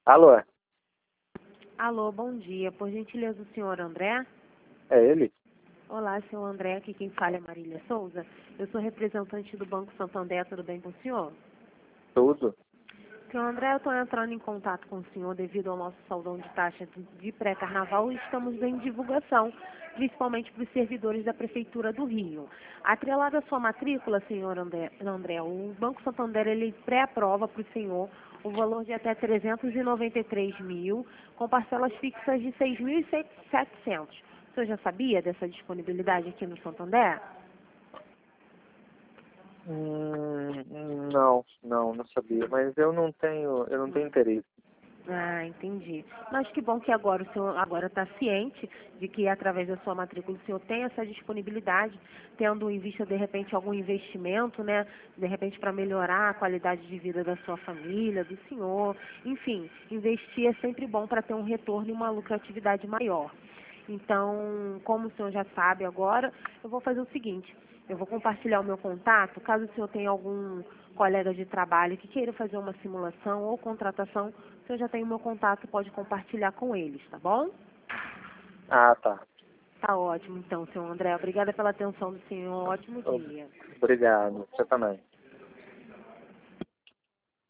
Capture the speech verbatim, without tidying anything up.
Alô, Alô, bom dia. Por gentileza, o senhor André? é ele? Olá, senhor André. Aqui quem fala é Marília Souza. Eu sou representante do Banco Santander. Tudo bem com o senhor? Tudo? Senhor André, eu estou entrando em contato com o senhor devido ao nosso saldão de taxa de pré-carnaval e estamos em divulgação, principalmente para os servidores da Prefeitura do Rio. Atrelado à sua matrícula, senhor André, André o Banco Santander ele pré-aprova para o senhor o valor de até trezentos e noventa e três mil, com parcelas fixas de seis mil e setecentos. O senhor já sabia dessa disponibilidade aqui no Santander? Hum, não, não, não sabia. Mas eu não tenho, eu não tenho interesse. Ah, entendi. Mas que bom que agora o senhor agora está ciente de que através da sua matrícula o senhor tem essa disponibilidade, tendo em vista de repente algum investimento, né? De repente para melhorar a qualidade de vida da sua família, do senhor. Enfim, investir é sempre bom para ter um retorno e uma lucratividade maior. Então, como o senhor já sabe agora, eu vou fazer o seguinte, eu vou compartilhar o meu contato, caso o senhor tenha algum colega de trabalho que queira fazer uma simulação ou contratação, o senhor já tem o meu contato, pode compartilhar com eles, tá bom? Ah, tá. Tá ótimo, então, senhor André. Obrigada pela atenção do senhor. Ótimo Ob- dia. Obrigado. Você também.